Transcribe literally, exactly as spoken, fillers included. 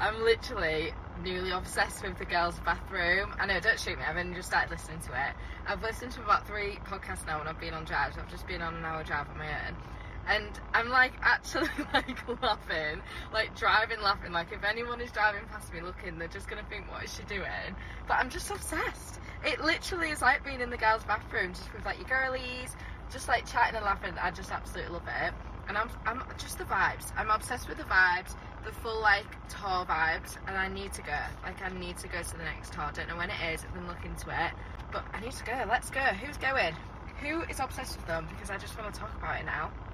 I'm literally newly obsessed with the girls' bathroom. I know, don't shoot me, I've only just started listening to it. I've listened to about three podcasts now when I've been on drives. I've just been on an hour drive on my own. And I'm like actually like laughing, like driving laughing, like if anyone is driving past me looking, they're just gonna think, what is she doing? But I'm just obsessed. It literally is like being in the girls' bathroom, just with like your girlies, just like chatting and laughing. I just absolutely love it. And I'm, I'm just the vibes. I'm obsessed with the vibes, the full like tour vibes, and I need to go. Like I need to go to the next tour. I don't know when it is. I've been looking into it, but I need to go. Let's go. Who's going? Who is obsessed with them? Because I just want to talk about it now.